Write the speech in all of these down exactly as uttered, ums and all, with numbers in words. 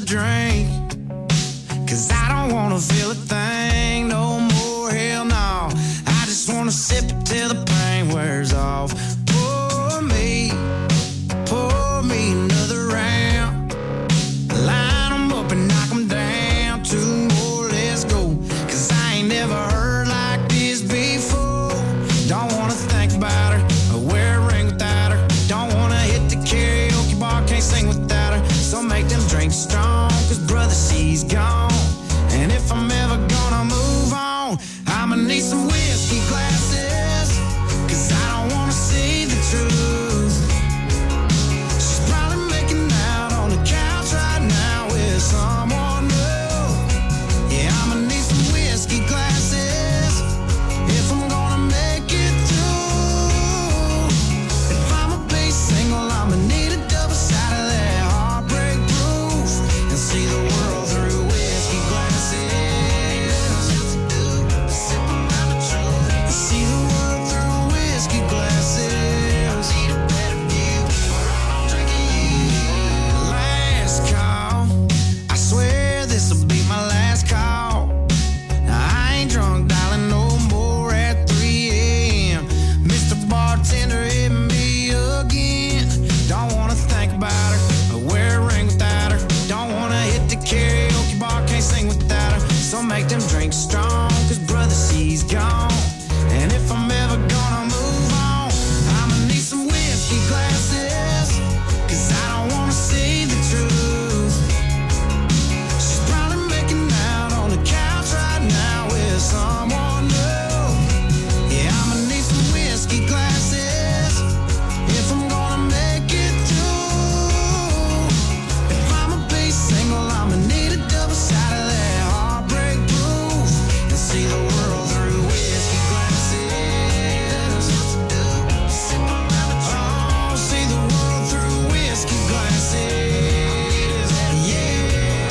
drink, 'cause I don't wanna feel a thing no more, hell no. I just wanna sip it till the pain wears off. Pour me, pour me another round. Line 'em up and knock 'em down. Two more, let's go, 'cause I ain't never heard like this before. Don't wanna think about her or wear a ring without her. Don't wanna hit the karaoke bar, can't sing without her. So make them drinks strong, 'cause brother, she's gone. And if I'm ever gonna move on, I'ma need some whiskey glasses, 'cause I don't wanna see the truth. She's probably making out on the couch right now with someone new. Yeah, I'ma need some whiskey glasses if I'm gonna make it through. If I'ma be single, I'ma need a double side of that heartbreak proof, and see the world through whiskey glasses. Sip around the truth, and see the world through whiskey glasses. I need a better view, or I'm drinking you. Last call, I swear this'll be my last call. Now, I ain't drunk, darling, no more at three a.m. Mister Bartender, hit me again. Don't wanna think about her or wear a ring without her. Don't wanna hit the karaoke bar, can't sing without her. So make them drinks strong, 'cause brother, she's gone. And if I'm ever gonna move on, I'ma need some whiskey glasses, 'cause I don't wanna see the truth. She's probably making out on the couch right now with someone new. Yeah, I'ma need some whiskey glasses if I'm gonna make it through. If I'ma be single, I'ma need a double side of that heartbreak proof, and see the world through whiskey glasses. Sip around the truth. Oh, see the world through whiskey glasses. Yeah.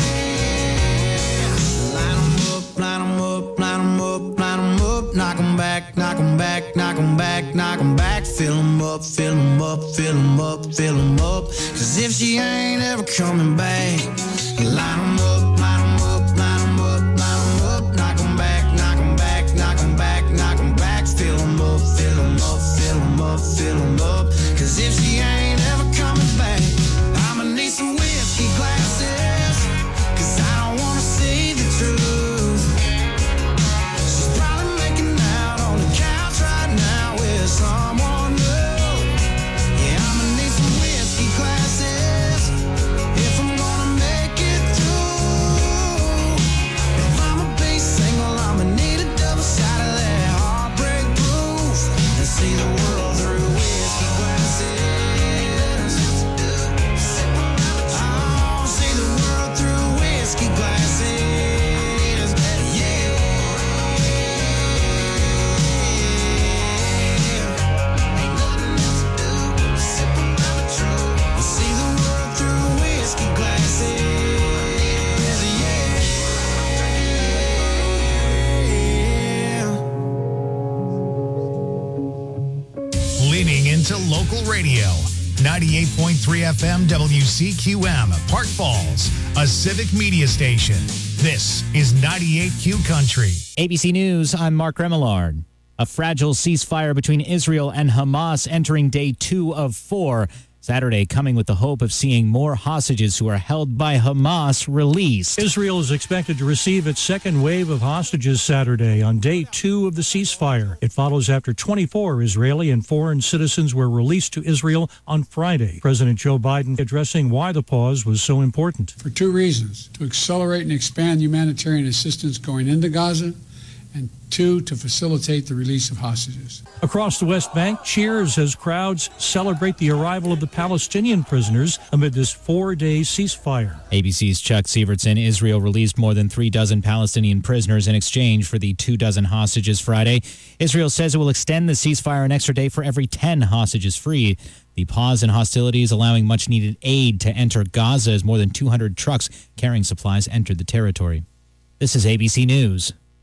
Line 'em up, line 'em up, line 'em up, line 'em up. Knock 'em back, knock 'em back, knock 'em back, knock 'em back. Fill 'em up, fill 'em up, fill 'em up, fill 'em up. 'Cause if she ain't ever coming back, line 'em up, line 'em up, line 'em up, line 'em up. Knock 'em back, knock 'em back, knock 'em back, knock 'em back. Fill 'em up, fill 'em up, fill 'em up, fill em up. 'Cause if she ain't ever coming back, I'ma need some whiskey glasses, 'cause I don't wanna see the truth. She's probably making out on the couch right now with someone new. Yeah, I'ma need some whiskey glasses if I'm gonna make it through. If I'ma be single, I'ma need a double side of that heartbreak proof, and see the world through whiskey glasses. Sip around the truth. Oh, see the world through whiskey glasses. Yeah. Ain't nothing else to do. Sip around the truth. See the world through whiskey glasses. Yeah. Leaning into local radio. ninety-eight point three F M W C Q M, Park Falls, a civic media station. This is ninety-eight Q Country. A B C News, I'm Mark Remillard. A fragile ceasefire between Israel and Hamas entering day two of four. Saturday coming with the hope of seeing more hostages who are held by Hamas released. Israel is expected to receive its second wave of hostages Saturday on day two of the ceasefire. It follows after twenty-four Israeli and foreign citizens were released to Israel on Friday. President Joe Biden addressing why the pause was so important. For two reasons: to accelerate and expand humanitarian assistance going into Gaza, and two, to facilitate the release of hostages. Across the West Bank, cheers as crowds celebrate the arrival of the Palestinian prisoners amid this four-day ceasefire. A B C's Chuck Sievertson. Israel released more than three dozen Palestinian prisoners in exchange for the two dozen hostages Friday. Israel says it will extend the ceasefire an extra day for every ten hostages freed. The pause in hostilities allowing much-needed aid to enter Gaza as more than two hundred trucks carrying supplies entered the territory. This is A B C News.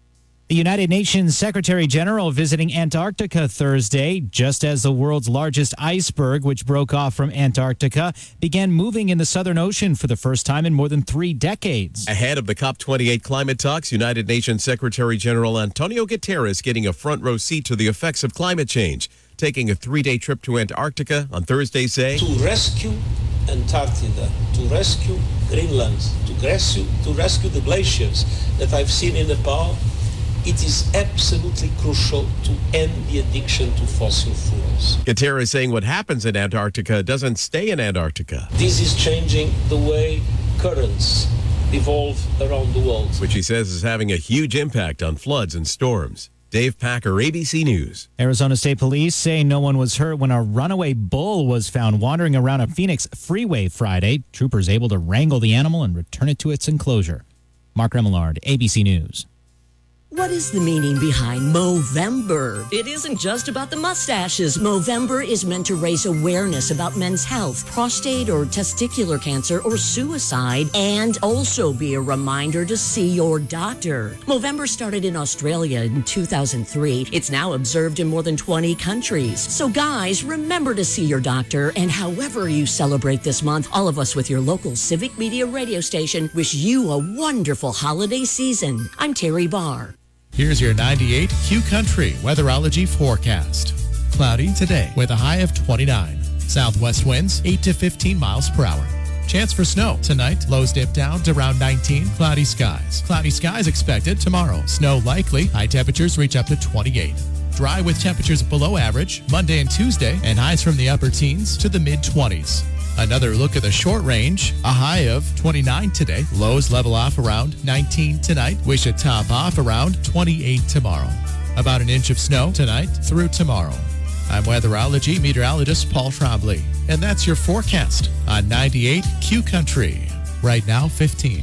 The United Nations Secretary General visiting Antarctica Thursday, just as the world's largest iceberg, which broke off from Antarctica, began moving in the Southern Ocean for the first time in more than three decades. Ahead of the COP twenty-eight climate talks, United Nations Secretary General Antonio Guterres getting a front row seat to the effects of climate change, taking a three-day trip to Antarctica on Thursday, saying, to rescue Antarctica, to rescue Greenland, to rescue, to rescue the glaciers that I've seen in Nepal, it is absolutely crucial to end the addiction to fossil fuels. Guterres saying what happens in Antarctica doesn't stay in Antarctica. This is changing the way currents evolve around the world, which he says is having a huge impact on floods and storms. Dave Packer, A B C News. Arizona State Police say no one was hurt when a runaway bull was found wandering around a Phoenix freeway Friday. Troopers able to wrangle the animal and return it to its enclosure. Mark Remillard, A B C News. What is the meaning behind Movember? It isn't just about the mustaches. Movember is meant to raise awareness about men's health, prostate or testicular cancer, or suicide, and also be a reminder to see your doctor. Movember started in Australia in two thousand three. It's now observed in more than twenty countries. So guys, remember to see your doctor, and however you celebrate this month, all of us with your local Civic Media radio station wish you a wonderful holiday season. I'm Terry Barr. Here's your ninety-eight Q Country weatherology forecast. Cloudy today with a high of twenty-nine. Southwest winds eight to fifteen miles per hour. Chance for snow tonight. Lows dip down to around nineteen. Cloudy skies. Cloudy skies expected tomorrow. Snow likely. High temperatures reach up to twenty-eight. Dry with temperatures below average Monday and Tuesday, and highs from the upper teens to the mid-twenties. Another look at the short range, a high of twenty-nine today. Lows level off around nineteen tonight. We should top off around twenty-eight tomorrow. About an inch of snow tonight through tomorrow. I'm weatherology meteorologist Paul Trombley, and that's your forecast on ninety-eight Q Country. Right now, fifteen.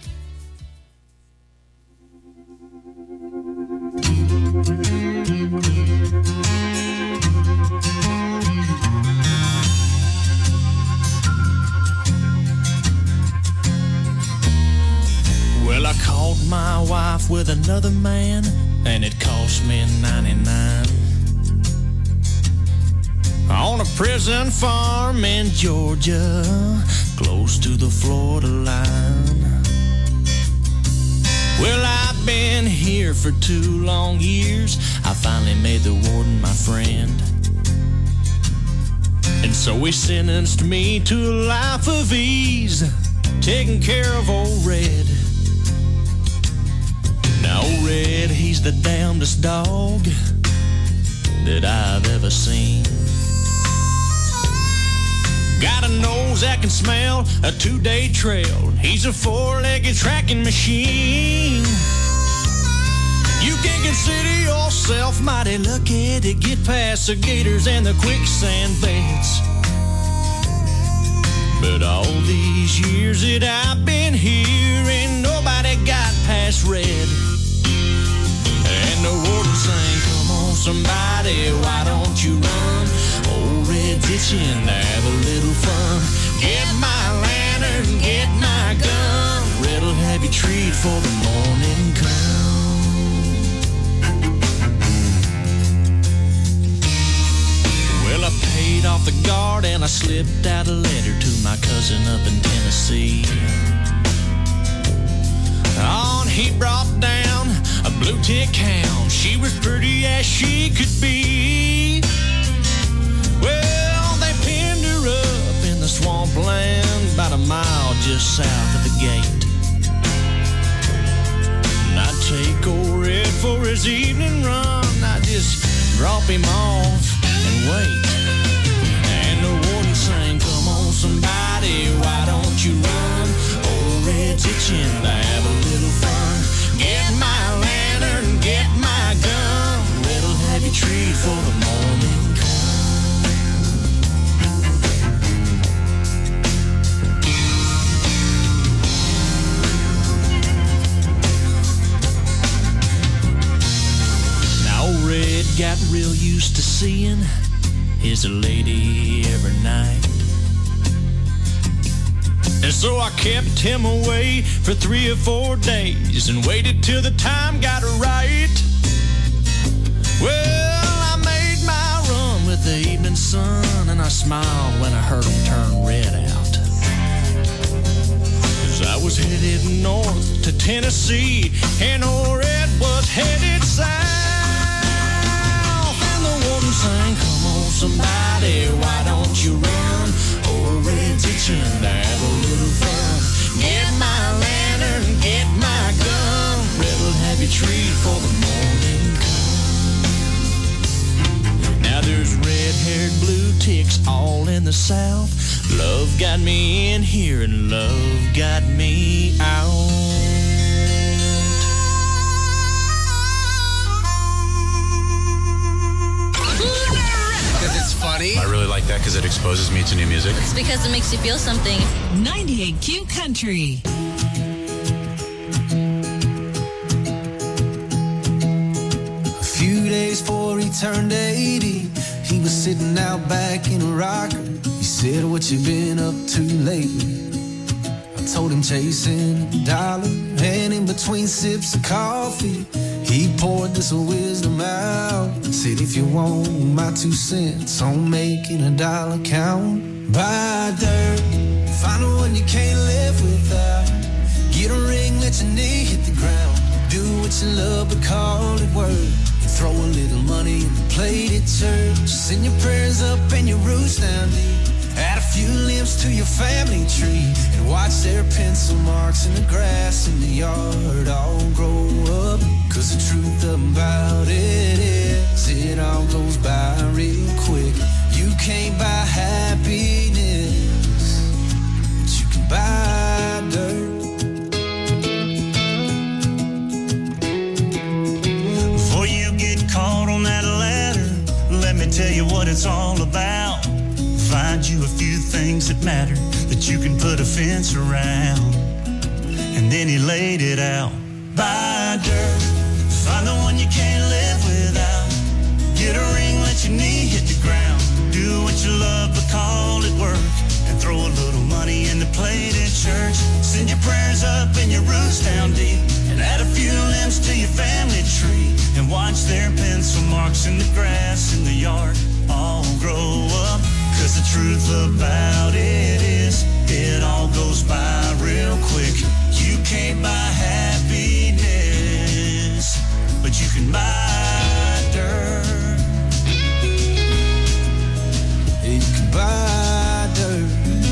I caught my wife with another man, and it cost me ninety-nine. On a prison farm in Georgia, close to the Florida line. Well, I've been here for two long years. I finally made the warden my friend, and so he sentenced me to a life of ease, taking care of old Red. Now, old Red, he's the damnedest dog that I've ever seen. Got a nose that can smell a two-day trail. He's a four-legged tracking machine. You can consider yourself mighty lucky to get past the gators and the quicksand beds. But all these years that I've been here, ain't nobody got past Red. And the warden sang, come on somebody, why don't you run? Old Red's itching to have a little fun. Get my lantern, get my gun. Red'll have you treated for the morning come. Well, I paid off the guard and I slipped out a letter to my cousin up in Tennessee. On he brought down a blue tick hound. She was pretty as she could be. Well, they pinned her up in the swampland about a mile just south of the gate. And I take old Red for his evening run. I just drop him off and wait. And the warden sang, come on somebody, why don't you run? Old Red's itching to have a little fun. Get my lantern, get my gun. Red'll have you treated for the morning come. Now old Red got real used to seeing his lady every night. And so I kept him away for three or four days and waited till the time got right. Well, I made my run with the evening sun, and I smiled when I heard him turn red out. As I was headed north to Tennessee, and old Red was headed south, and the woman sang, "Come on, somebody, why don't you run? Old Red's itching to have a little fun. Get my lantern, get my gun. Red will have you treat for the morning come." Now there's red-haired blue ticks all in the south. Love got me in here and love got me out. Because it's funny. I really like that because it exposes me to new music. It's because it makes you feel something. ninety-eight Q Country. A few days before he turned eighty, he was sitting out back in a rocker. He said, "What you been up to lately?" I told him chasing a dollar, and in between sips of coffee, he poured this wisdom out. Said, "If you want my two cents on making a dollar count, buy dirt, find the one you can't live without. Get a ring, let your knee hit the ground. Do what you love, but call it work. Throw a little money in the plate at church. Send your prayers up and your roots down deep. Add a few limbs to your family tree, and watch their pencil marks in the grass in the yard all grow up. Cause the truth about it is, it all goes by real quick. You can't buy happiness, but you can buy dirt." Before you get caught on that ladder, let me tell you what it's all about. Find you a few things that matter that you can put a fence around. And then he laid it out. Buy dirt, find the one you can't live without. Get a ring, let your knee hit the ground. Do what you love, but call it work. And throw a little money in the plate at church. Send your prayers up and your roots down deep. And add a few limbs to your family tree. And watch their pencil marks in the grass in the yard all grow up. Cause the truth about it is, it all goes by real quick. You can't buy happiness, but you can buy dirt. You can buy dirt.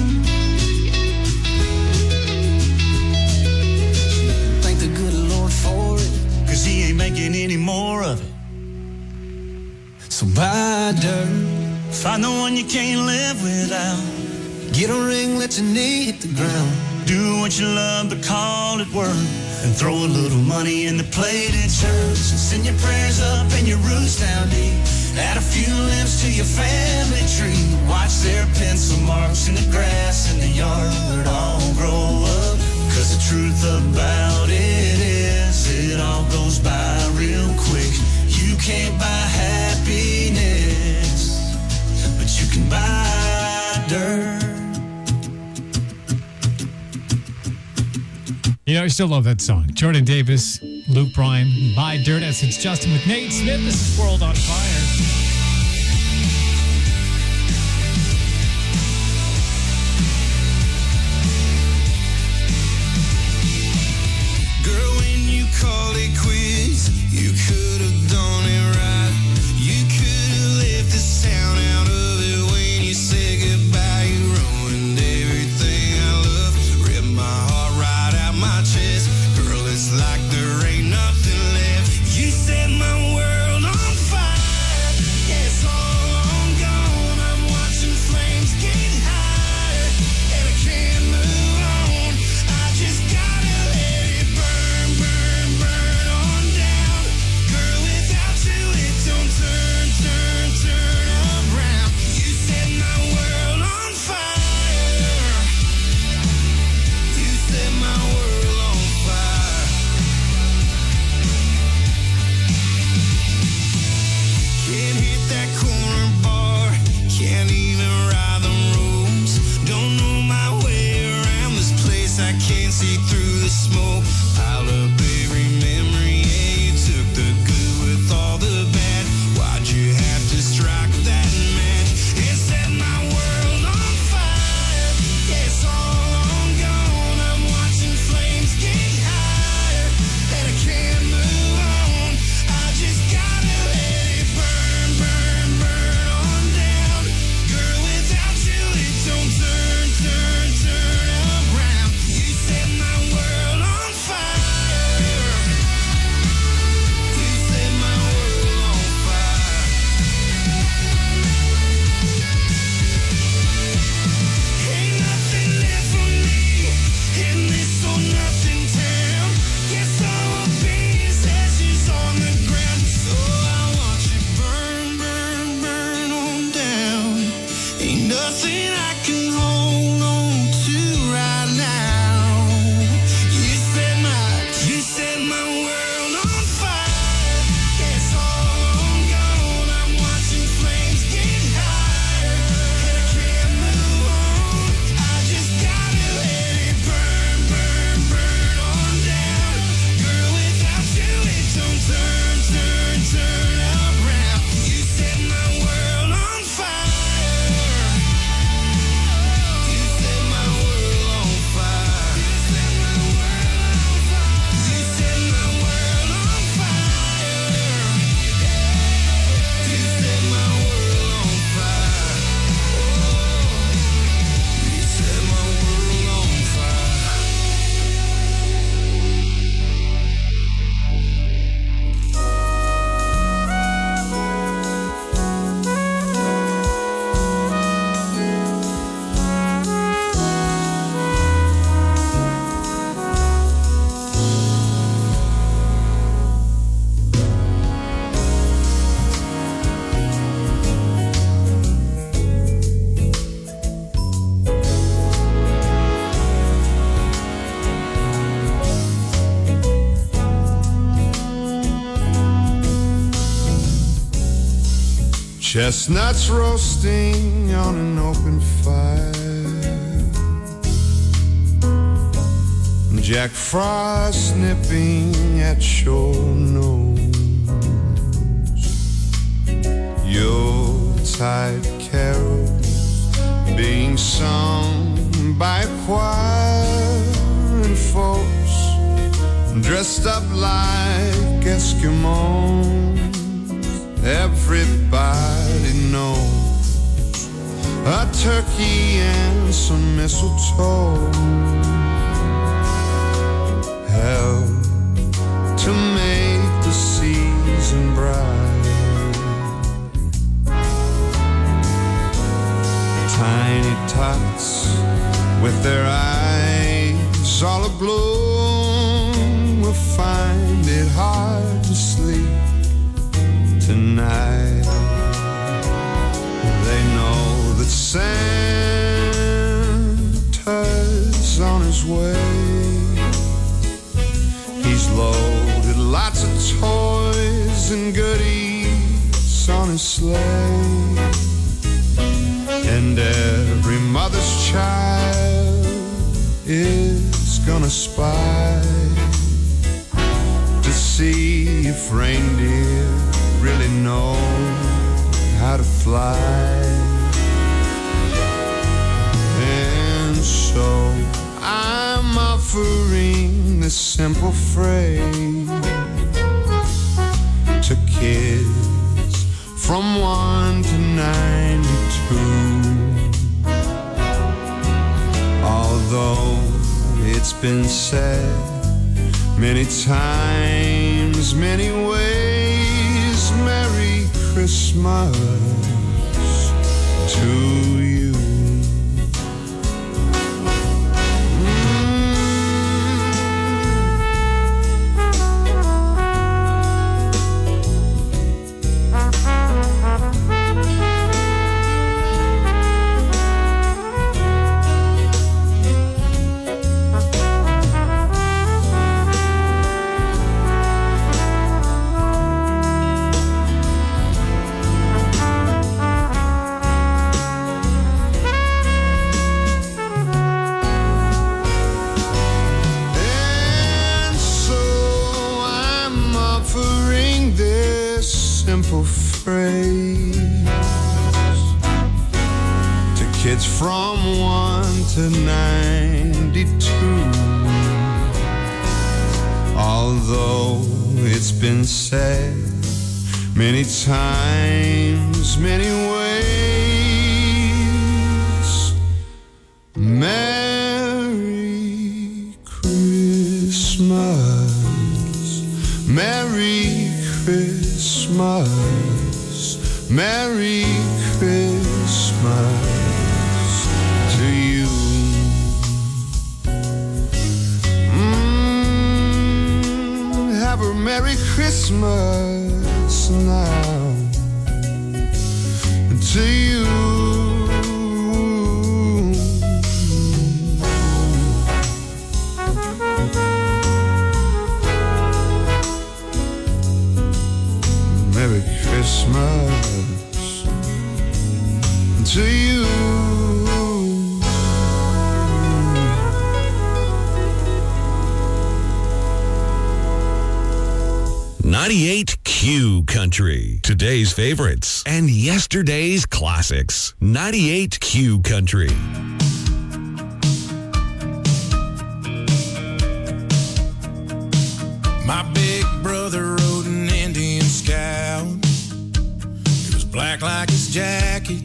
Thank the good Lord for it, cause he ain't making any more of it. So buy dirt. Find the one you can't live without. Get a ring, let your knee hit the ground. Do what you love, but call it work. And throw a little money in the plate at church. Send your prayers up and your roots down deep. Add a few limbs to your family tree. Watch their pencil marks in the grass in the yard all grow up. Cause the truth about it is, it all goes by real quick. You can't buy happiness, but you can buy dirt. You know, I still love that song. Jordan Davis, Luke Bryan, Buy Dirt. As it's Justin with Nate Smith. This is World on Fire. Girl, when you called it quits, you could have done it right. You could have left this town out of it when you said goodbye. You ruined everything I love. Ripped my heart right out my chest. Girl, it's like there ain't nothing left. You set my world on fire. see through the smoke. Pile up every memory, yeah, you took the good with all the bad. Why'd you have to strike that match? It set my world on fire. Yeah, it's all long gone. I'm watching flames get higher, and I can't move on. I just gotta let it burn, burn, burn on down. Girl, without you it don't turn, turn, turn around. You set my world on fire. You set my world on fire. Ain't nothing left for me in this or nothing town. Guess I will be as ashes on the ground. So I watch it burn, burn, burn on down. Ain't nothing I can hold on to right now. You set my, you set my world on fire. Yeah, it's all long gone. I'm watching flames get higher, and I can't move on. I just gotta let it burn, burn, burn on down. Girl, without you it don't turn, turn, turn around. You set my world on fire. You set my world on fire. You set my world on fire. You set my world on fire. You set my world on fire. You set my world on fire. Chestnuts roasting on an open fire. Jack Frost nipping at your nose. Yuletide carols being sung by a choir, and folks dressed up like Eskimos. Everybody knows a turkey and some mistletoe help to make the season bright. Tiny tots with their eyes all aglow will find it hard to sleep tonight. They know that Santa's on his way. He's loaded lots of toys and goodies on his sleigh. And every mother's child is gonna spy to see if reindeer really know how to fly. And so I'm offering this simple phrase to kids from one to ninety-two. Although it's been said many times, many ways, Merry Christmas to you. praise to kids from one to ninety-two. Although it's been said many times, many ways, Merry Christmas, Merry Christmas, Merry Christmas to you. Mm, have a Merry Christmas now to you. Merry Christmas to you. ninety-eight Q Country. Today's favorites and yesterday's classics. ninety-eight Q Country. My big brother rode an Indian Scout. It was black like his jacket,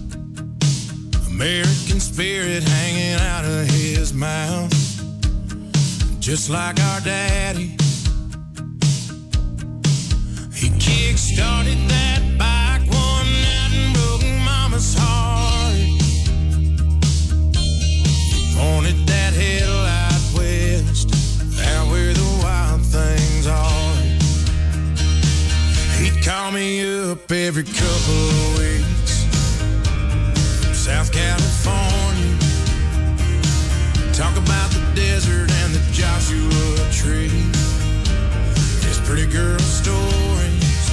American spirit hanging out of his mouth, just like our daddy. He kick-started that bike one night and broke Mama's heart. He pointed that headlight west, out where the wild things are. He'd call me up every couple of weeks from South California, talk about the desert and the Joshua tree, his pretty girl stories,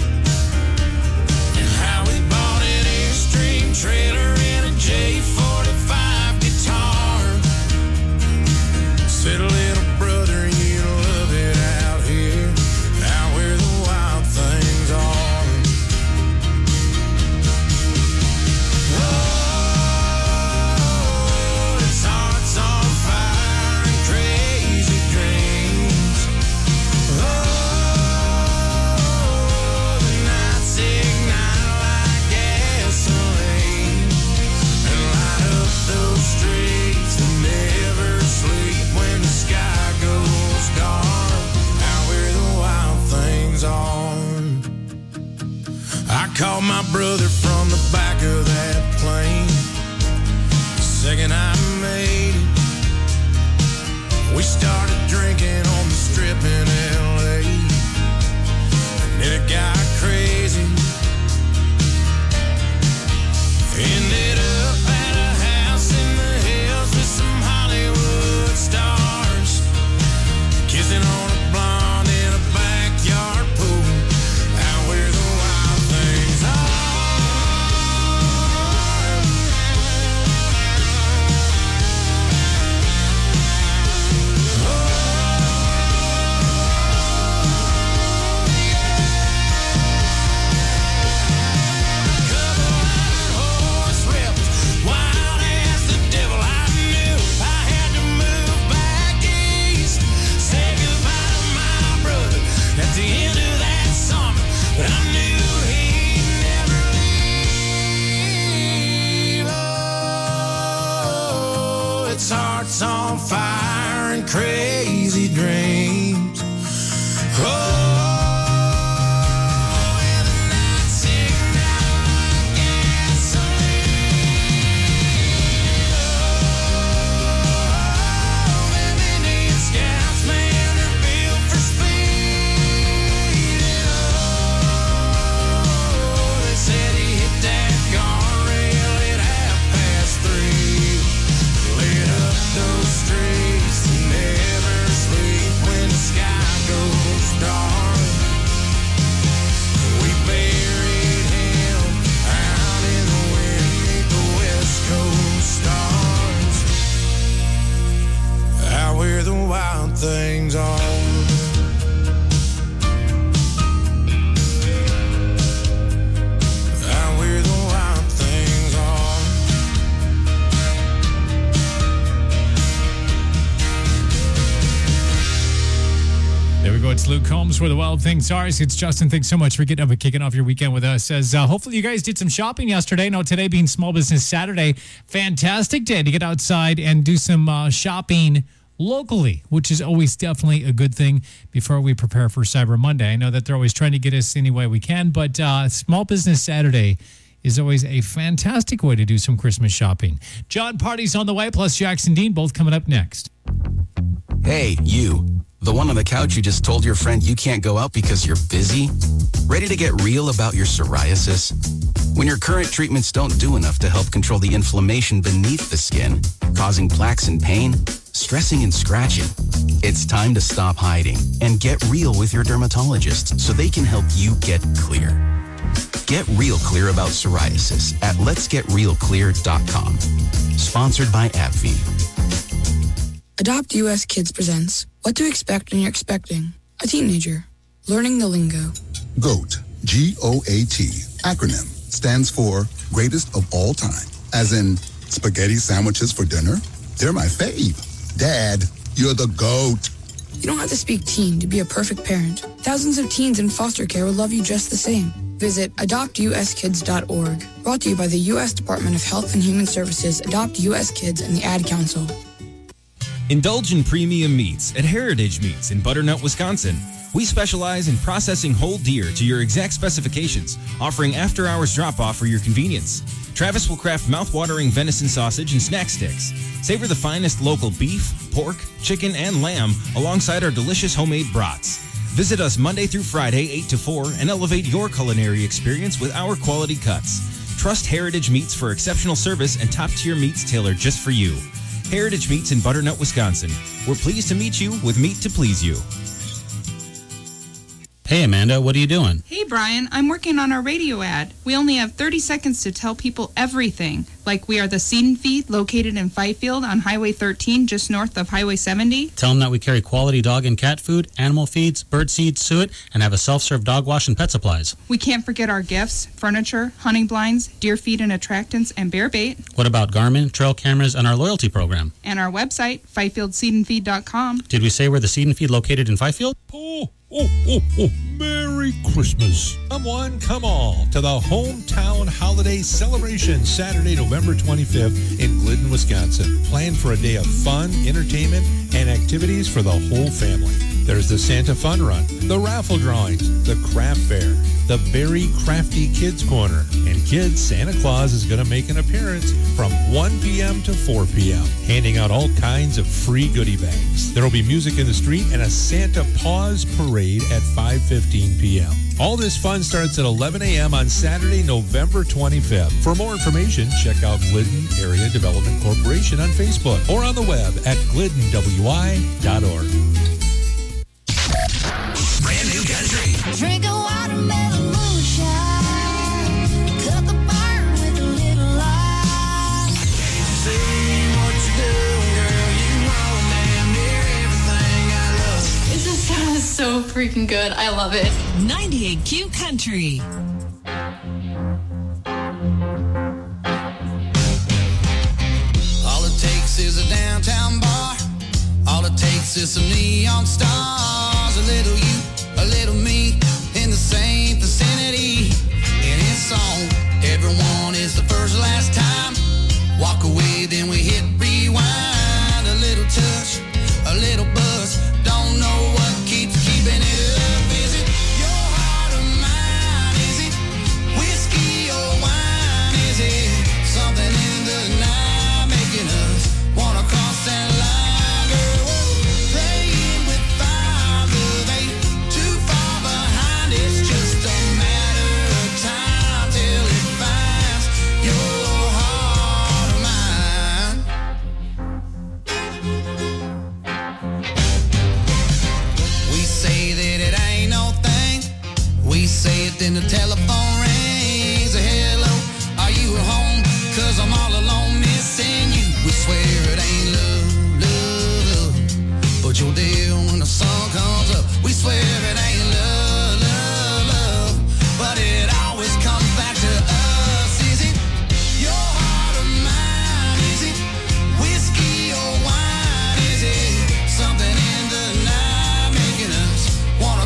and how he bought an Airstream trailer and a J forty-five guitar. Said, little brother, you love it out here, out where the wild things are. Oh, his heart's on fire and crazy dreams. Oh, the nights ignite like gasoline and light up those streets that never sleep when the sky goes dark, out where the wild things are. I called my brother from the back of that plane the second I made it. We started drinking on the strip in L A, and then it got crazy. Ended up at a house in the hills with some Hollywood stars, kissing on a blonde in a backyard pool, out where the wild things are. Horse whipped, wild as the devil. I knew I had to move back east, say goodbye to my brother at the end of that summer, but I knew he'd never leave. Oh, its heart's on fire and crazy dreams. Oh, and the nights ignite like gasoline. Oh, them Indian Scouts, man, they're built for speed. Oh, they said he hit that guardrail at half past three, lit up those streets that never sleep when the sky goes dark. We buried him out in the wind beneath the West Coast stars, out where the wild things are. That's Luke Combs, Where the Wild Things Are. It's Justin. Thanks so much for getting up and kicking off your weekend with us. As uh, hopefully you guys did some shopping yesterday. Now, today being Small Business Saturday, fantastic day to get outside and do some uh, shopping locally, which is always definitely a good thing before we prepare for Cyber Monday. I know that they're always trying to get us any way we can, but uh, Small Business Saturday is always a fantastic way to do some Christmas shopping. John Party's on the way, plus Jackson Dean, both coming up next. Hey, you. The one on the couch who just told your friend you can't go out because you're busy? Ready to get real about your psoriasis? When your current treatments don't do enough to help control the inflammation beneath the skin, causing plaques and pain, stressing and scratching, it's time to stop hiding and get real with your dermatologist so they can help you get clear. Get real clear about psoriasis at lets get real clear dot com. Sponsored by AbbVie. Adopt U S Kids presents What to Expect When You're Expecting a Teenager. Learning the lingo. GOAT, G O A T, acronym, stands for Greatest of All Time. As in, spaghetti sandwiches for dinner? They're my fave. Dad, you're the GOAT. You don't have to speak teen to be a perfect parent. Thousands of teens in foster care will love you just the same. Visit adopt u s kids dot org. Brought to you by the U S Department of Health and Human Services, Adopt U S Kids, and the Ad Council. Indulge in premium meats at Heritage Meats in Butternut, Wisconsin. We specialize in processing whole deer to your exact specifications, offering after-hours drop-off for your convenience. Travis will craft mouth-watering venison sausage and snack sticks. Savor the finest local beef, pork, chicken, and lamb alongside our delicious homemade brats. Visit us Monday through Friday, eight to four, and elevate your culinary experience with our quality cuts. Trust Heritage Meats for exceptional service and top-tier meats tailored just for you. Heritage Meats in Butternut, Wisconsin. We're pleased to meet you with meat to please you. Hey, Amanda, what are you doing? Hey, Brian, I'm working on our radio ad. We only have thirty seconds to tell people everything, like we are the Seed and Feed located in Fifield on Highway thirteen, just north of Highway seventy. Tell them that we carry quality dog and cat food, animal feeds, bird seed, suet, and have a self-serve dog wash and pet supplies. We can't forget our gifts, furniture, hunting blinds, deer feed and attractants, and bear bait. What about Garmin, trail cameras, and our loyalty program? And our website, fifield seed and feed dot com. Did we say we're the Seed and Feed located in Fifield? Oh, oh, oh, oh, Merry Christmas. Come on, come all to the Hometown Holiday Celebration, Saturday, November twenty-fifth in Glidden, Wisconsin. Plan for a day of fun, entertainment, and activities for the whole family. There's the Santa Fun Run, the raffle drawings, the craft fair, the Very Crafty Kids Corner, and Kids Santa Claus is going to make an appearance from one p.m. to four p.m., handing out all kinds of free goodie bags. There will be music in the street and a Santa Paws Parade at five fifteen p.m. All this fun starts at eleven a.m. on Saturday, November twenty-fifth. For more information, check out Glidden Area Development Corporation on Facebook or on the web at glidden w i dot org. Brand new country. Drink a watermelon moonshine. Cut the burn with a little light. See what you do, girl. You know damn near everything I love. It just sounds so freaking good. I love it. ninety-eight Q Country. All it takes is a downtown bar. All it takes is some neon stars. A little you, a little me, in the same vicinity. And it's on. Everyone is the first last time. Walk away, then we hit rewind. A little touch, a little buzz. Don't know what keeps keeping it up. Is it your heart or mine? Is it whiskey or wine? Is it something in the night making us wanna cross that line? Say it, then the telephone rings. Hello, are you at home? Cause I'm all alone missing you. We swear it ain't love, love, love, but you're there when the sun comes up. We swear it ain't love, love, love, but it always comes back to us. Is it your heart or mine? Is it whiskey or wine? Is it something in the night making us wanna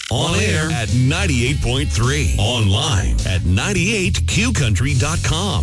On air at ninety-eight point three. Online at ninety-eight q country dot com.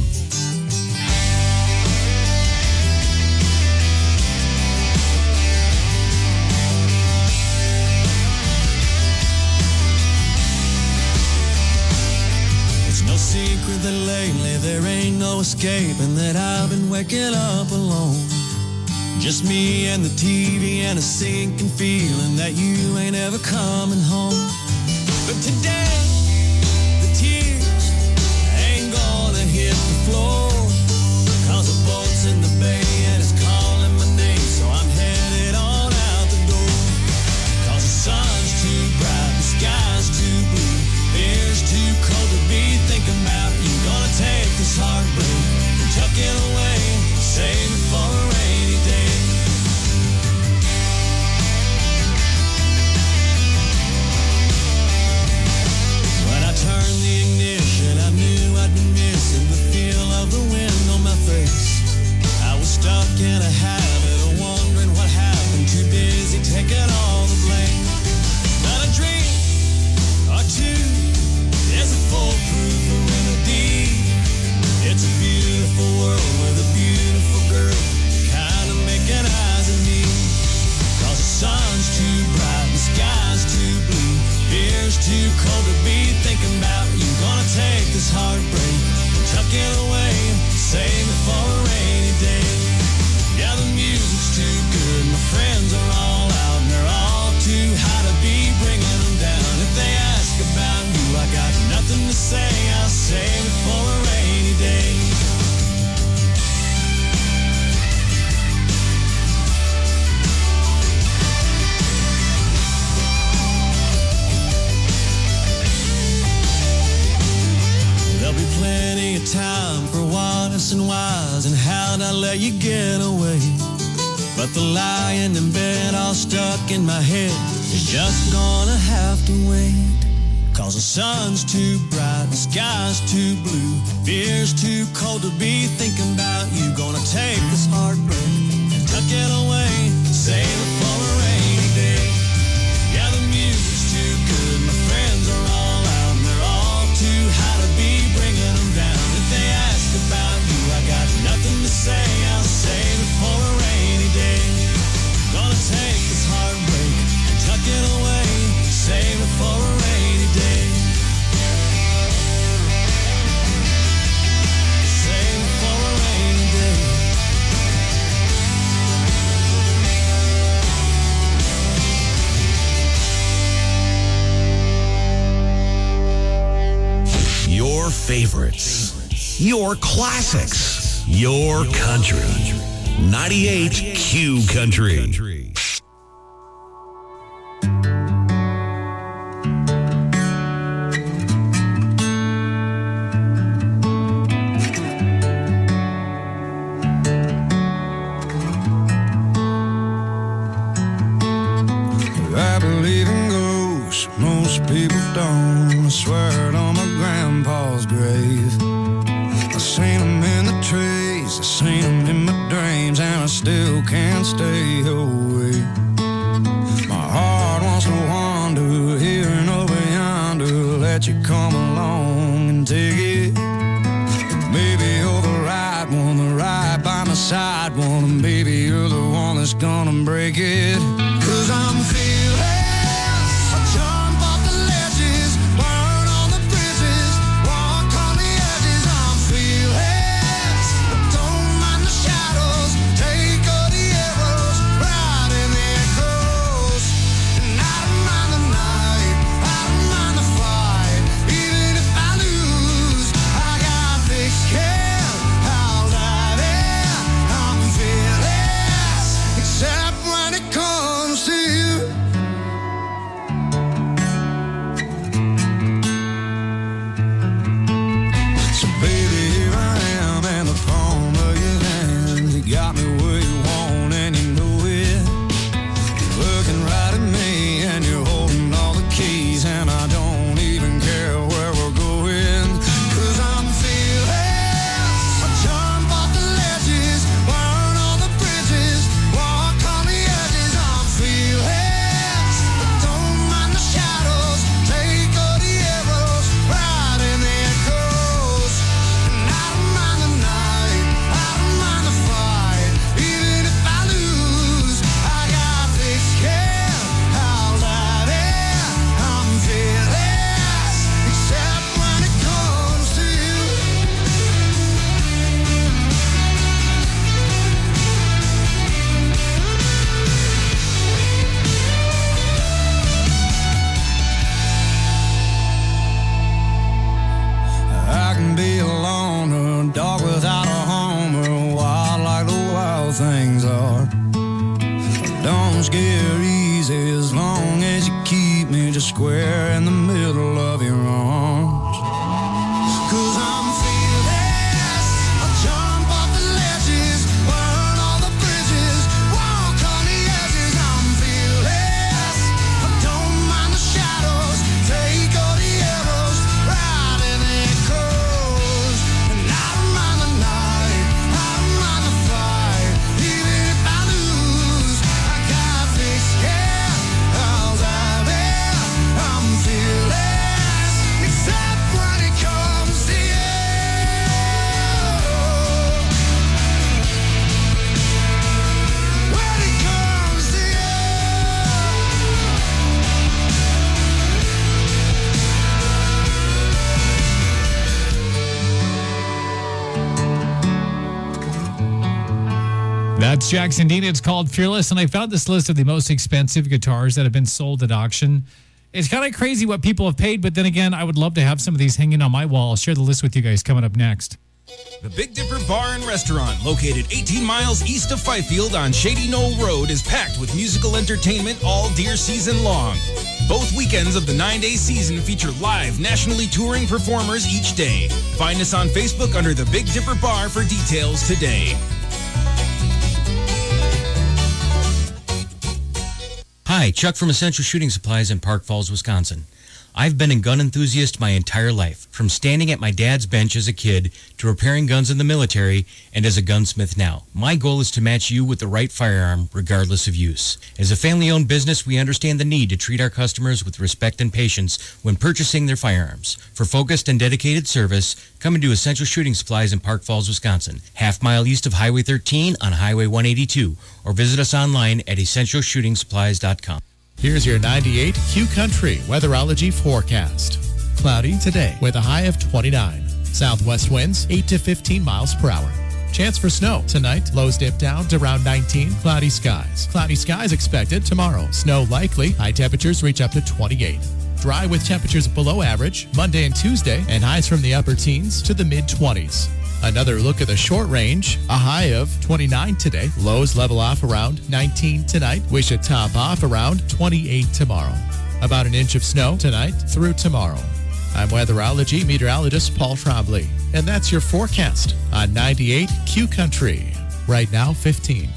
It's no secret that lately there ain't no escaping that I've been waking up alone. Just me and the T V and a sinking feeling that you ain't ever coming home. But today, the tears ain't gonna hit the floor, 'cause the boat's in the bay and it's calling my name, so I'm headed on out the door. 'Cause the sun's too bright, the sky's too blue, air's too cold to be thinking about you. Gonna take this heartbreak and tuck it away, save it for a rainy day. When I turned the ignition, I knew I'd been missing the feel of the wind on my face. I was stuck in a habit of wondering what happened, too busy taking all the blame. Not a dream or two, there's a foolproof remedy. It's a beautiful world with a beautiful girl, kind of making eyes at me. 'Cause the sun's too bright, the sky's too blue, air's too cold to be thinking about you. Gonna take this heartbreak and tuck it away, save it for a rainy day. Yeah, the music's too good, my friends are all out, and they're all too high to be bringing them down. If they ask about you, I got nothing to say, I'll save it for a rainy day. There'll be plenty of time for what's and whys and how'd I let you get away. But the lying in bed all stuck in my head is just gonna have to wait. 'Cause the sun's too bright, the sky's too blue, air's too cold to be thinking about you. Gonna take this heartbreak and tuck it away, save it for a rainy day. Yeah, the music's too good, my friends are all out, and they're all too high to be bringing them down. If they ask about you, I got nothing to say, I'll save it for a rainy day. Gonna take this heartbreak and tuck it away, save it for a rainy day. Save it for a rainy day. Your favorites, your classics, your country. ninety-eight Q Country. I believe in ghosts, most people don't. I swear it on my grandpa's grave. I seen them in the trees, I seen them in my dreams, and I still can't stay away. My heart wants to wander here and over yonder, let you come along and take it. Maybe you're the right one, the right by my side one, and maybe you're the one that's gonna break it. 'Cause I'm feeling I jump off the ledges, burn on the bridges, walk on the edges. I'm feeling don't mind the shadows, take all the arrows, ride in the echoes. And I don't mind the night, I don't mind the fight, even if I lose, I got thick skin, I'll dive in. I'm fearless, except when it comes in the middle of your arms. 'Cause I'm fearless, I'll jump off the ledges, burn all the bridges, walk on the edges. I'm fearless, I don't mind the shadows, take all the arrows, ride in the echoes. And I don't mind the night, I don't mind the fight, even if I lose, I got thick skin, I'll dive in. I'm fearless, except when it comes to you. When it comes to you. That's Jackson Dean. It's called Fearless, and I found this list of the most expensive guitars that have been sold at auction. It's kind of crazy what people have paid, but then again, I would love to have some of these hanging on my wall. I'll share the list with you guys coming up next. The Big Dipper Bar and Restaurant, located eighteen miles east of Fifield on Shady Knoll Road, is packed with musical entertainment all deer season long. Both weekends of the nine-day season feature live, nationally touring performers each day. Find us on Facebook under the Big Dipper Bar for details today. Hi, Chuck from Essential Shooting Supplies in Park Falls, Wisconsin. I've been a gun enthusiast my entire life, from standing at my dad's bench as a kid to repairing guns in the military and as a gunsmith now. My goal is to match you with the right firearm, regardless of use. As a family-owned business, we understand the need to treat our customers with respect and patience when purchasing their firearms. For focused and dedicated service, come into Essential Shooting Supplies in Park Falls, Wisconsin, half mile east of Highway thirteen on Highway one eighty-two, or visit us online at essential shooting supplies dot com. Here's your ninety-eight Q Country Weatherology forecast. Cloudy today with a high of twenty-nine. Southwest winds eight to fifteen miles per hour. Chance for snow tonight. Lows dip down to around nineteen. Cloudy skies. Cloudy skies expected tomorrow. Snow likely. High temperatures reach up to twenty-eight. Dry with temperatures below average Monday and Tuesday, and highs from the upper teens to the mid-twenties. Another look at the short range, a high of twenty-nine today. Lows level off around nineteen tonight. We should top off around twenty-eight tomorrow. About an inch of snow tonight through tomorrow. I'm weatherology meteorologist Paul Trombley, and that's your forecast on ninety-eight Q Country. Right now, fifteen.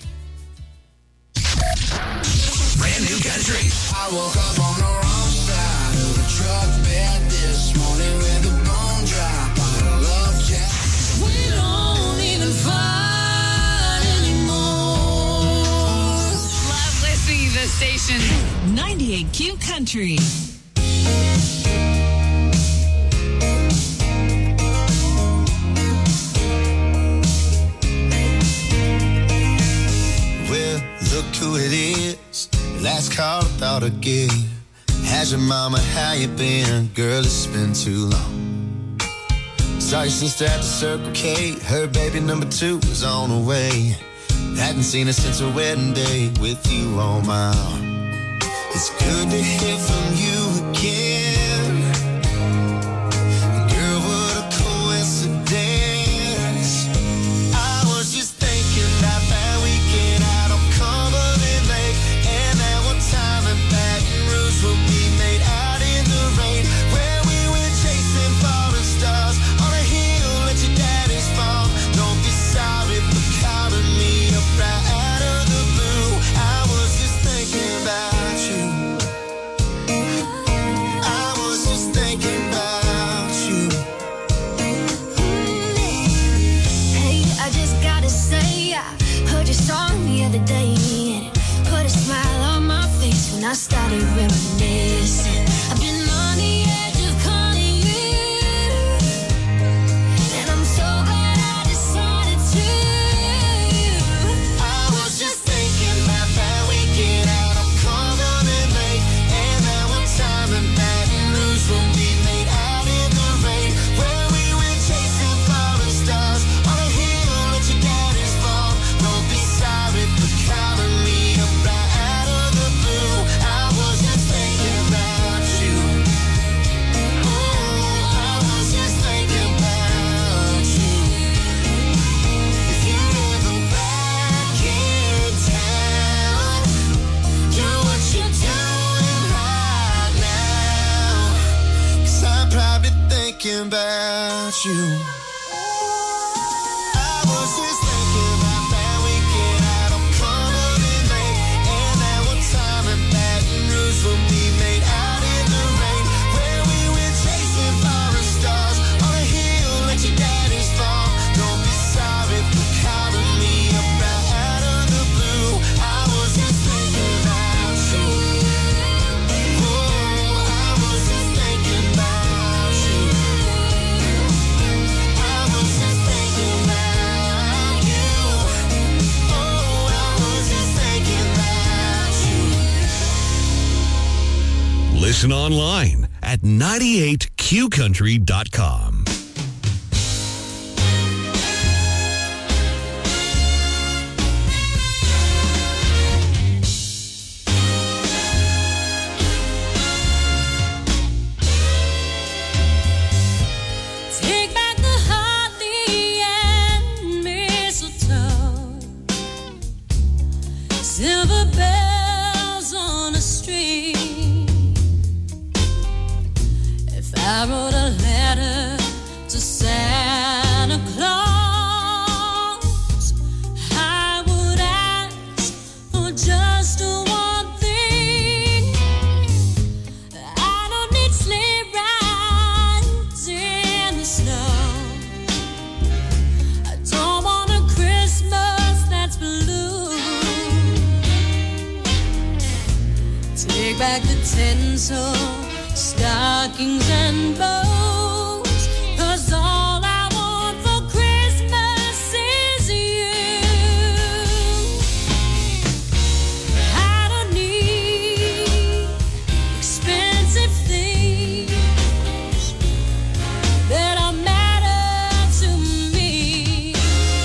Brand new country. I woke up on the wrong side of the truck bed this morning with a bone drop on a love jack. We don't even fight anymore. Love listening to the station. ninety-eight Q Country. Well, look who it is. Last call I thought I'd give. How's your mama, how you been? Girl, it's been too long. Saw your sister at the Circle K. Her baby number two was on the way. Hadn't seen her since her wedding day with you on my arm. It's good to hear from you again. Girl, what a coincidence. I was just thinking about that weekend out on Cumberland Lake, and that one time in Baton Rouge where we made out in the rain, where we went chasing falling stars on a hill at your daddy's farm. Don't be sorry for calling me up right out of the blue. I was just thinking about you. I was just thinking about you. Hey, I just gotta say, I heard your song the other day, and it put a smile on my face when I started reminiscing. I've been on the edge of calling you, and I'm so glad I decided to. I was just thinking about that weekend out on Cumberland Lake, and that one time in Baton Rouge when we made out in the rain, where we went chasing falling stars on a hill at your daddy's farm. Don't be sorry for calling me up right out of the blue. I was just thinking about you. I was just thinking about that weekend out on Cumberland Lake, and that one time in Baton Rouge when we made out in the rain, where we went chasing forest stars on a hill at your daddy's farm. Don't be sorry for calling me about out of the blue. I was just thinking about you. Oh, I was just thinking about you. I was just thinking about you. Oh, I was just thinking about you. Listen online at ninety-eight q country dot com. Take back the holly and mistletoe, silver bells on a string. If I wrote a letter to Santa Claus, I would ask for just one thing. I don't need sleigh rides in the snow. I don't want a Christmas that's blue. Take back the tinsel, stockings and bows, 'cause all I want for Christmas is you. I don't need expensive things that are matter to me.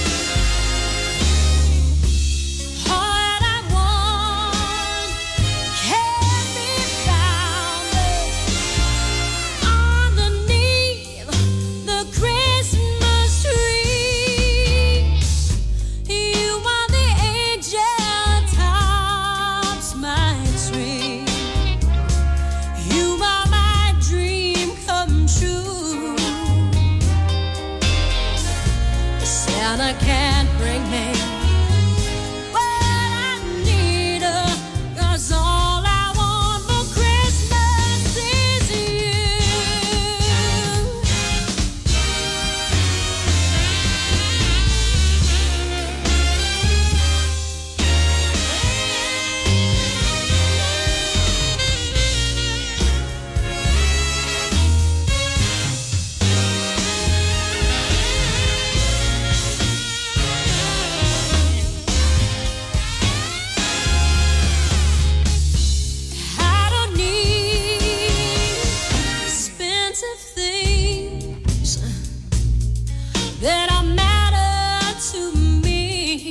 All I want can be found underneath the Christmas tree. You are the angel tops my tree. You are my dream come true. Santa can't bring me what I need, uh, 'cause all I want for Christmas is you. I don't need expensive things that are matter to me.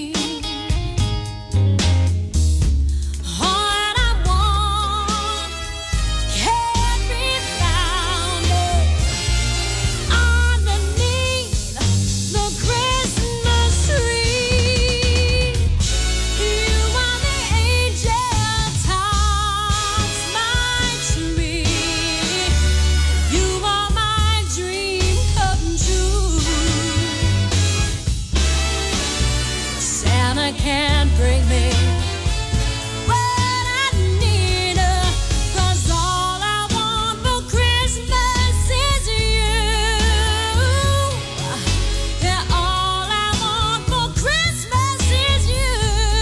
All I want can be found underneath the Christmas tree. You are the angel tops my tree. You are my dream come true. Santa can't bring me what I need, uh, 'cause all I want for Christmas is you. Yeah, all I want for Christmas is you.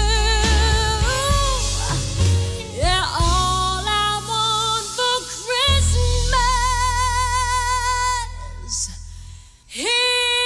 Yeah, all I want for Christmas is you.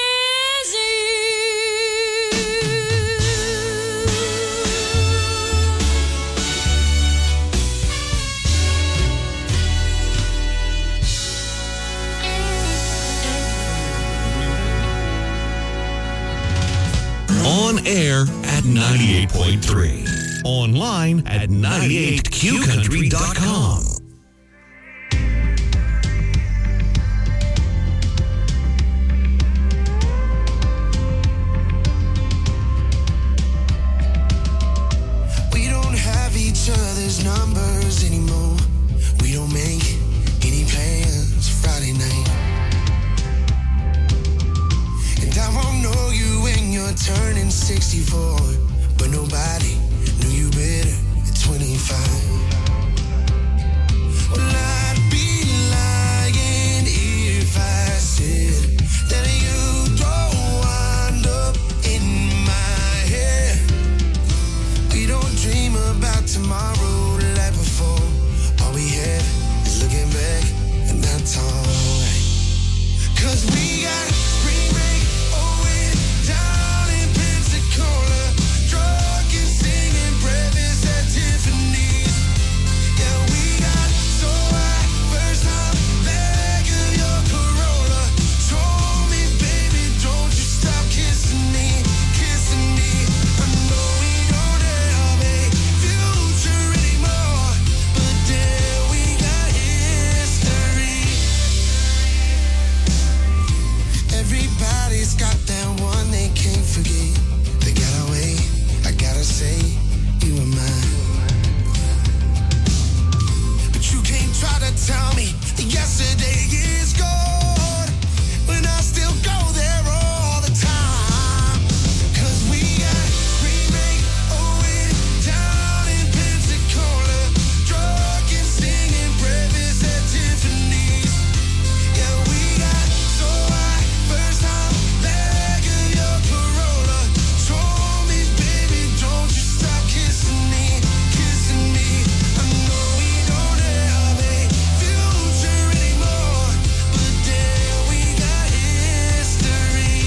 On air at ninety-eight point three. Online at ninety-eight q country dot com. We don't have each other's numbers anymore. We don't make any plans Friday night. before, but nobody knew you better at twenty-five. Well, I'd be lying if I said that you don't wind up in my head. We don't dream about tomorrow like before. All we had is looking back, and that's alright. Cause we got spring break, oh, it down in Pensacola. Drunk and singing breakfast at Tiffany's. Yeah, we got so high, first time back of your Corolla. Told me, baby, don't you stop kissing me, kissing me. I know we don't have a future anymore, but damn, we got history. Everybody's got that one they can't forget. They got away, I gotta say, you were mine. But you can't try to tell me yesterday is gone when I still go there all the time. Cause we got remake, oh, it down in Pensacola. Drunk and singing breakfast at Tiffany's. Yeah, we got so high, first time back of your Corolla. Told me, baby, don't you stop kissing me, kissing me. I know we don't have a future anymore, but damn, we got history.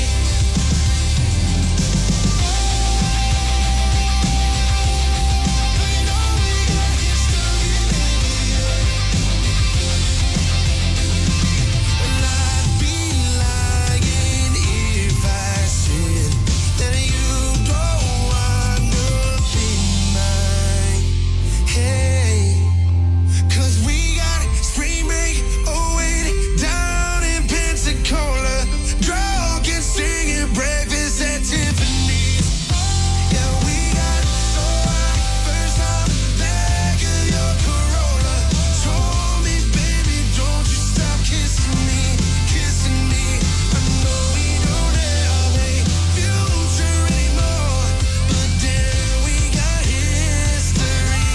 Well, I'd be lying if I said that you don't wind up in my head. Cause we got spring break, oh, it down in Pensacola. Drunk and singing breakfast at Tiffany's. Yeah, we got so high, first time back of your Corolla. Told me, baby, don't you stop kissing me, kissing me. I know we don't have a future anymore, but damn, we got history.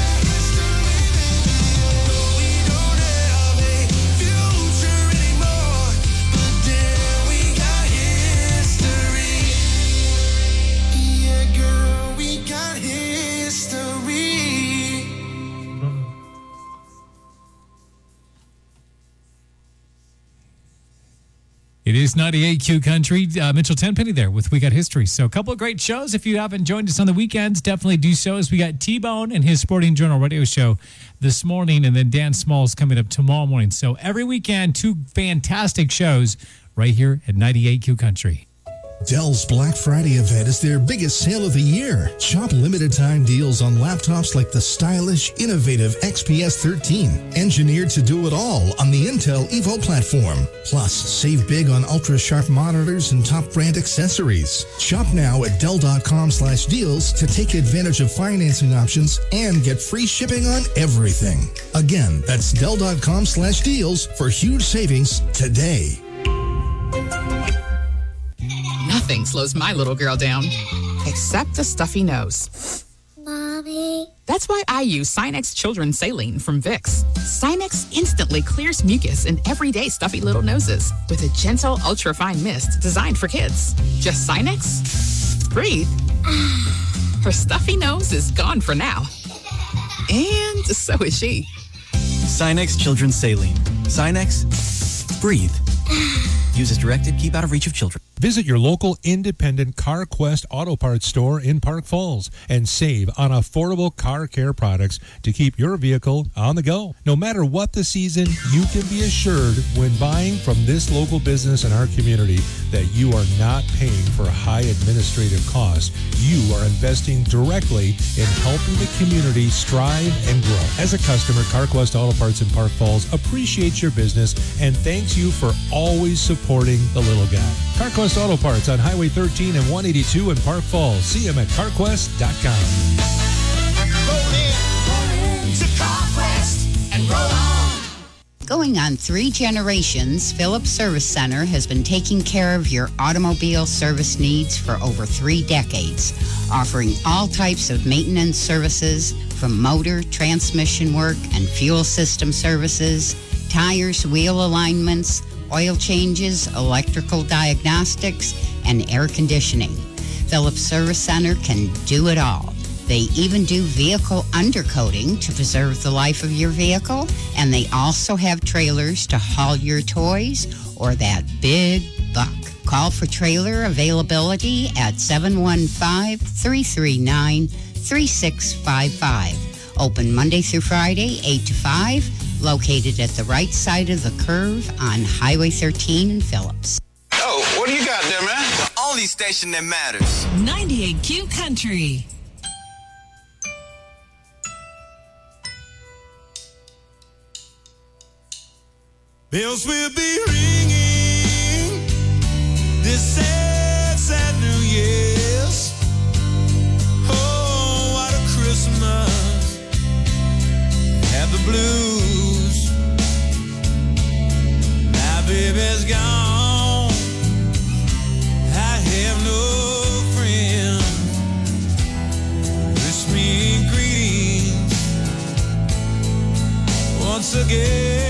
No, we don't have a future anymore, but damn, we got history. Yeah, girl, we got history. It is ninety-eight Q Country. Uh, Mitchell Tenpenny there with We Got History. So a couple of great shows. If you haven't joined us on the weekends, definitely do so, as we got T-Bone and his Sporting Journal radio show this morning, and then Dan Smalls coming up tomorrow morning. So every weekend, two fantastic shows right here at ninety-eight Q Country. Dell's Black Friday event is their biggest sale of the year. Shop limited time deals on laptops like the stylish, innovative X P S thirteen, engineered to do it all on the Intel Evo platform. Plus, save big on ultra-sharp monitors and top brand accessories. Shop now at Dell.com slash deals to take advantage of financing options and get free shipping on everything. Again, that's Dell.com slash deals for huge savings today. Nothing slows my little girl down, except a stuffy nose. Mommy. That's why I use Sinex Children's Saline from Vicks. Sinex instantly clears mucus in everyday stuffy little noses with a gentle, ultra-fine mist designed for kids. Just Sinex? Breathe. Her stuffy nose is gone for now. And so is she. Sinex Children's Saline. Sinex, breathe. Use as directed. Keep out of reach of children. Visit your local independent CarQuest Auto Parts store in Park Falls and save on affordable car care products to keep your vehicle on the go. No matter what the season, you can be assured when buying from this local business in our community that you are not paying for high administrative costs. You are investing directly in helping the community strive and grow. As a customer, CarQuest Auto Parts in Park Falls appreciates your business and thanks you for always supporting the little guy. CarQuest Auto Parts on Highway thirteen and one eighty-two in Park Falls. See them at carquest dot com. Roll in, roll in to CarQuest and roll on. Go Going on three generations, Phillips Service Center has been taking care of your automobile service needs for over three decades, offering all types of maintenance services from motor, transmission work, and fuel system services, tires, wheel alignments, oil changes, electrical diagnostics, and air conditioning. Phillips Service Center can do it all. They even do vehicle undercoating to preserve the life of your vehicle, and they also have trailers to haul your toys or that big buck. Call for trailer availability at seven one five, three three nine, three six five five. Open Monday through Friday, eight to five, located at the right side of the curve on Highway thirteen in Phillips. Oh, what do you got there, man? The only station that matters. ninety-eight Q Country. Bells will be ringing this sad, sad New Year's. Oh, what a Christmas. Have the blues. My baby's gone. I have no friend. Wish me greetings once again.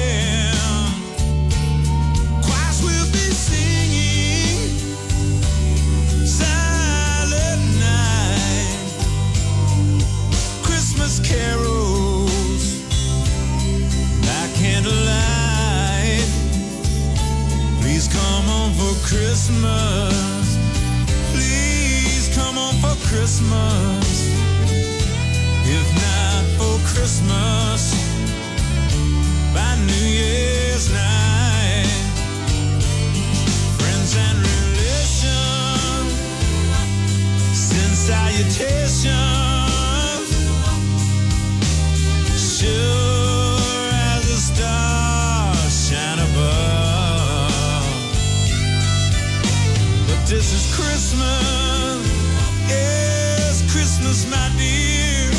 Carols by candlelight. Please come on for Christmas. Please come on for Christmas. If not for Christmas, by New Year's night. Friends and relations send salutations. Sure as the stars shine above. But this is Christmas. Yes, Christmas, my dear.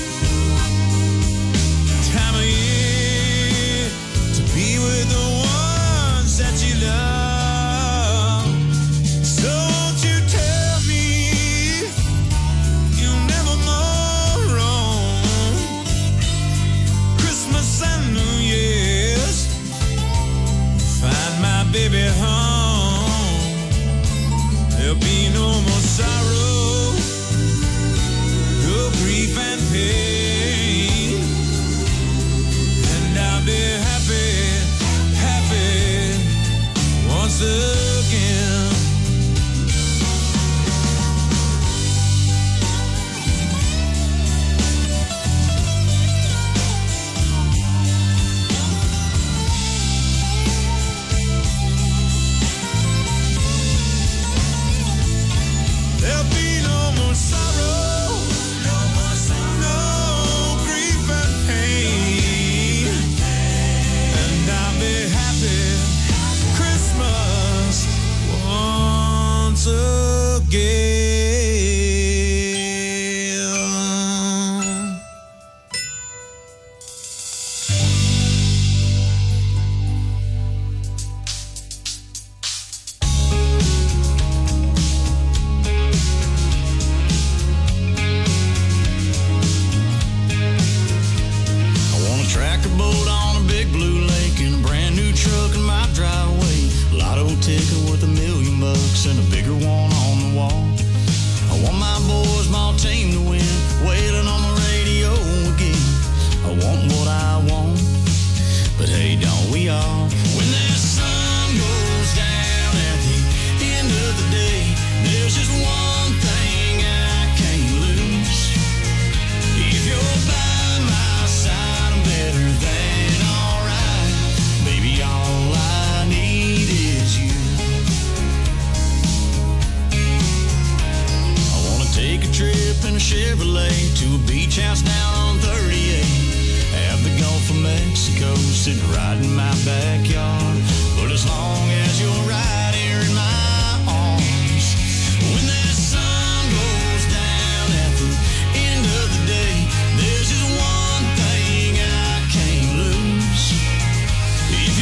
Time of year to be with the ones that you love. So won't you tell me you'll never more wrong. Christmas and New Year's, find my baby home. There'll be no more sorrow, no grief and pain, and I'll be happy, happy once again. There'll be no more sorrow, no more sorrow, no grief and pain, and I'll be happy Christmas once again. I want a tractor boat on a big blue lake and a brand new truck in my driveway. Lotto ticket worth a million bucks and a bigger one on the wall. I want my boys, my team to win, wailing on the radio again. I want what I want, but hey, don't we all? When that sun goes down at the end of the day, there's just one thing I can't lose. If you're by my side, I'm better than alright. Baby, all I need is you. I wanna take a trip in a Chevrolet to a beach house down on thirty-eight. Have the Gulf of Mexico sitting right in my backyard. But as long as you're right here in my arms, when that sun goes down at the end of the day, there's just one thing I can't lose. If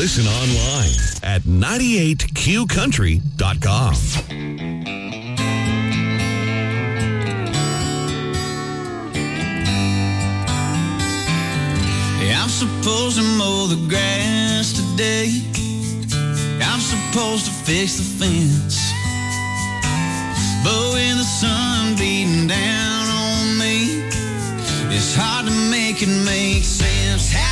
Listen online at ninety-eight Q country dot com. I'm supposed to mow the grass today. I'm supposed to fix the fence. But with the sun beating down on me, it's hard to make it make sense.